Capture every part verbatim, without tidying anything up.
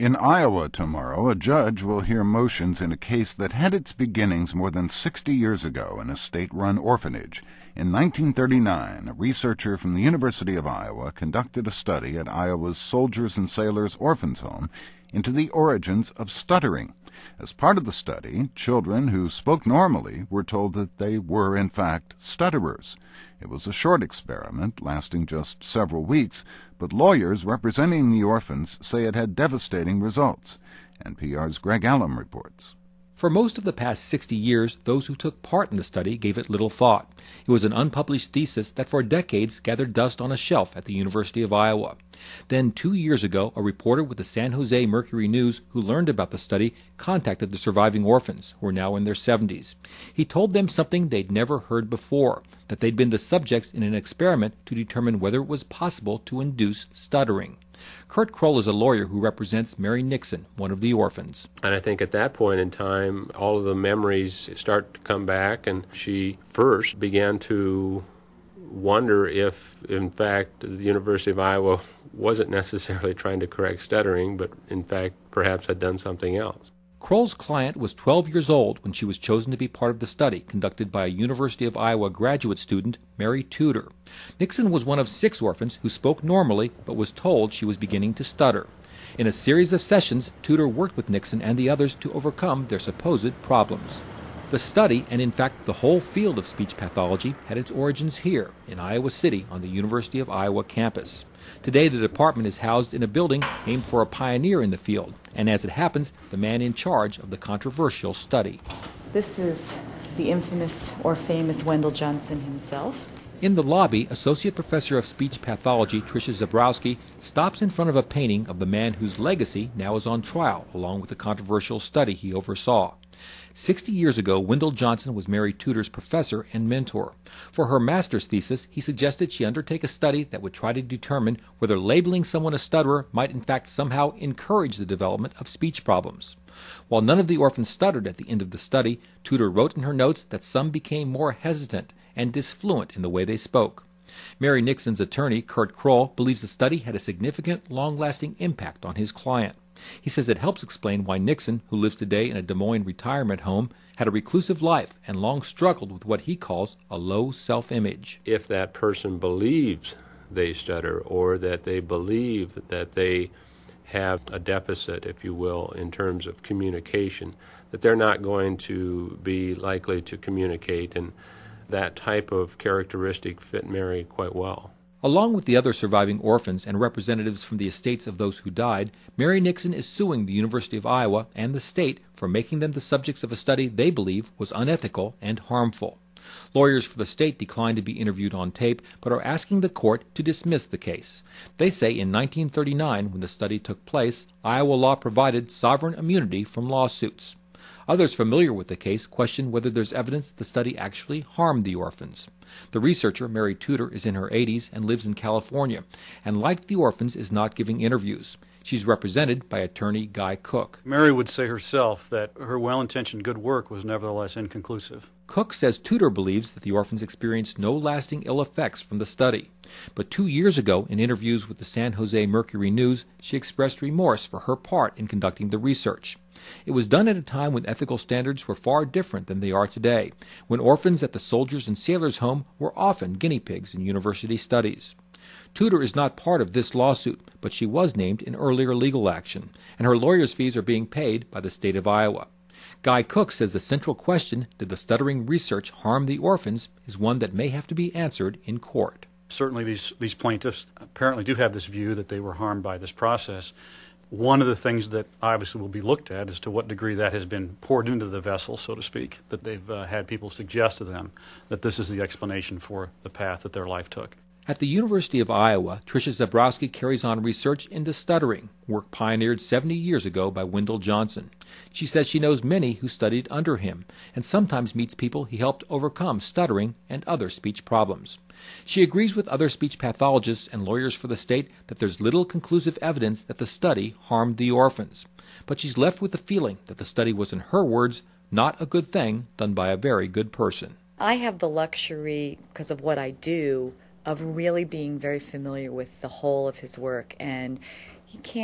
In Iowa tomorrow, a judge will hear motions in a case that had its beginnings more than sixty years ago in a state-run orphanage. In nineteen thirty-nine, a researcher from the University of Iowa conducted a study at Iowa's Soldiers and Sailors Orphans Home into the origins of stuttering. As part of the study, children who spoke normally were told that they were, in fact, stutterers. It was a short experiment, lasting just several weeks, but lawyers representing the orphans say it had devastating results. N P R's Greg Allum reports. For most of the past sixty years, those who took part in the study gave it little thought. It was an unpublished thesis that for decades gathered dust on a shelf at the University of Iowa. Then, two years ago, a reporter with the San Jose Mercury News who learned about the study contacted the surviving orphans, who are now in their seventies. He told them something they'd never heard before, that they'd been the subjects in an experiment to determine whether it was possible to induce stuttering. Kurt Kroll is a lawyer who represents Mary Nixon, one of the orphans. And I think at that point in time, all of the memories start to come back, and she first began to wonder if, in fact, the University of Iowa wasn't necessarily trying to correct stuttering, but in fact, perhaps had done something else. Kroll's client was twelve years old when she was chosen to be part of the study conducted by a University of Iowa graduate student, Mary Tudor. Nixon was one of six orphans who spoke normally but was told she was beginning to stutter. In a series of sessions, Tudor worked with Nixon and the others to overcome their supposed problems. The study, and in fact the whole field of speech pathology, had its origins here in Iowa City on the University of Iowa campus. Today the department is housed in a building named for a pioneer in the field, and as it happens, the man in charge of the controversial study. This is the infamous or famous Wendell Johnson himself. In the lobby, Associate Professor of Speech Pathology Tricia Zabrowski stops in front of a painting of the man whose legacy now is on trial, along with the controversial study he oversaw. Sixty years ago, Wendell Johnson was Mary Tudor's professor and mentor. For her master's thesis, he suggested she undertake a study that would try to determine whether labeling someone a stutterer might in fact somehow encourage the development of speech problems. While none of the orphans stuttered at the end of the study, Tudor wrote in her notes that some became more hesitant and disfluent in the way they spoke. Mary Nixon's attorney, Kurt Kroll, believes the study had a significant, long-lasting impact on his client. He says it helps explain why Nixon, who lives today in a Des Moines retirement home, had a reclusive life and long struggled with what he calls a low self-image. If that person believes they stutter, or that they believe that they have a deficit, if you will, in terms of communication, that they're not going to be likely to communicate, and that type of characteristic fit Mary quite well. Along with the other surviving orphans and representatives from the estates of those who died, Mary Nixon is suing the University of Iowa and the state for making them the subjects of a study they believe was unethical and harmful. Lawyers for the state declined to be interviewed on tape, but are asking the court to dismiss the case. They say in nineteen thirty-nine, when the study took place, Iowa law provided sovereign immunity from lawsuits. Others familiar with the case question whether there's evidence the study actually harmed the orphans. The researcher, Mary Tudor, is in her eighties and lives in California, and like the orphans is not giving interviews. She's represented by attorney Guy Cook. Mary would say herself that her well-intentioned good work was nevertheless inconclusive. Cook says Tudor believes that the orphans experienced no lasting ill effects from the study. But two years ago, in interviews with the San Jose Mercury News, she expressed remorse for her part in conducting the research. It was done at a time when ethical standards were far different than they are today, when orphans at the Soldiers and Sailors Home were often guinea pigs in university studies. Tudor is not part of this lawsuit, but she was named in earlier legal action, and her lawyer's fees are being paid by the state of Iowa. Guy Cook says the central question, did the stuttering research harm the orphans, is one that may have to be answered in court. Certainly these, these plaintiffs apparently do have this view that they were harmed by this process. One of the things that obviously will be looked at is to what degree that has been poured into the vessel, so to speak, that they've uh, had people suggest to them that this is the explanation for the path that their life took. At the University of Iowa, Tricia Zabrowski carries on research into stuttering, work pioneered seventy years ago by Wendell Johnson. She says she knows many who studied under him, and sometimes meets people he helped overcome stuttering and other speech problems. She agrees with other speech pathologists and lawyers for the state that there's little conclusive evidence that the study harmed the orphans. But she's left with the feeling that the study was, in her words, not a good thing done by a very good person. I have the luxury, because of what I do, of really being very familiar with the whole of his work, and you can't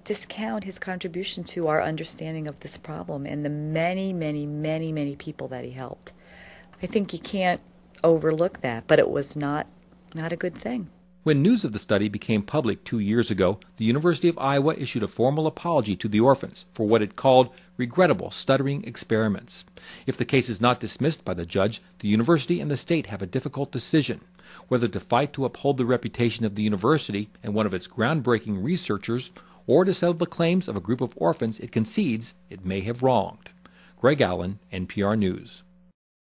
discount his contribution to our understanding of this problem and the many, many, many, many people that he helped. I think you can't overlook that, but it was not not a good thing. When news of the study became public two years ago, the University of Iowa issued a formal apology to the orphans for what it called regrettable stuttering experiments. If the case is not dismissed by the judge, the university and the state have a difficult decision, whether to fight to uphold the reputation of the university and one of its groundbreaking researchers, or to settle the claims of a group of orphans it concedes it may have wronged. Greg Allen, N P R News.